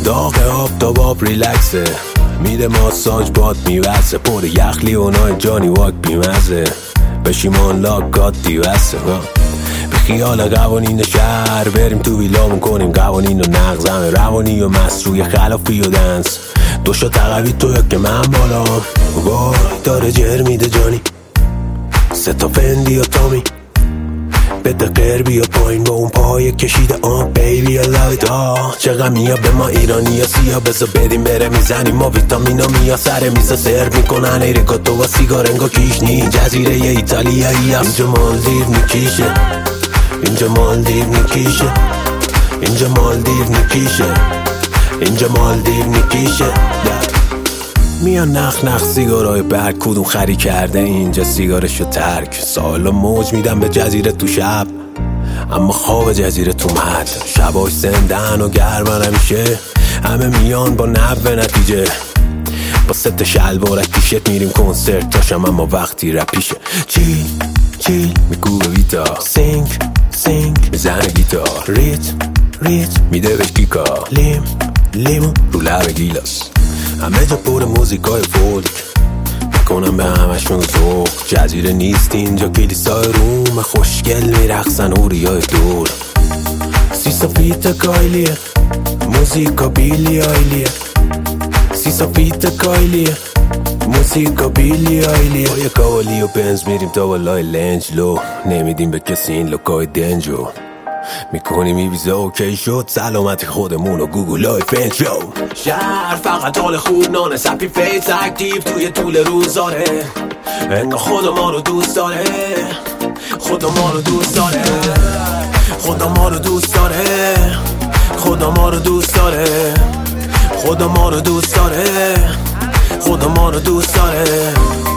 داغ آب تا باب ریلکسه، میده ماساژ باد میوزه، پر یخلی اونای جانی واک بیمزه، بشیمان لاک گاد دیوسته. به خیال قوانین شهر بریم تو ویلامون کنیم قوانین و نقضمه، روانی و مصروی خلافی و دنس، دوشا تقوی تو یا که من بالا وای داره جر میده جانی، سه تا فندی و تامی بده قربی و پایین با اون پای کشیده بیبی I love it. چه غمیا به ما ایرانی یا سیا، بزا بریم بره میزنیم ما ویتامینا میا، سر میزا سرو میکنن ایرکاتو و سیگار انگا کیشنی، جزیره ی ایتالیایی هست اینجا مالدیو میکیشه، اینجا مالدیو میکیشه، اینجا مالدیو میکیشه، اینجا مالدیو میکیشه. میان نخ سیگارای برگ کدوم خری کرده اینجا سیگارشو ترک، سالا موج میدم به جزیره تو شب اما خواب جزیره تو مد، شباش زندن و گرمن همیشه، همه میان با نب نتیجه، با ست شلوارک تیشت میریم کنسرت تاشم اما وقتی رپیشه، چیل میگو به ویتا، سینگ میزنه گیتار، ریت میده بهش گیکا، لیمون رو لب گیلاس، همه جا پر موزیکای فولک میکنم به همشون ذوق، جزیره نیست اینجا کلیسای روم، خوشگل میرقصن اوریای دور، سیسا فیت کایلیه موزیکا بیلی آیلیه، سیسا فیت کایلیه موزیکا بیلی آیلیه، با یه کاوالی و بنز میریم تا بالای لنجلو، نمیدیم به کسی این لوکای دنجو، میکنیم این ویزا اوکی شد، سلامتی خودمون و گوگل های فنجو، شهر فقط حال خوب نانه، سپی فیس اکتیو توی طول روزاره، انگاه خدا ما رو دوست داره، خدا ما رو دوست داره، خدا ما رو دوست داره، خدا ما رو دوست داره، خدا ما رو دوست داره، خدا ما رو دوست داره.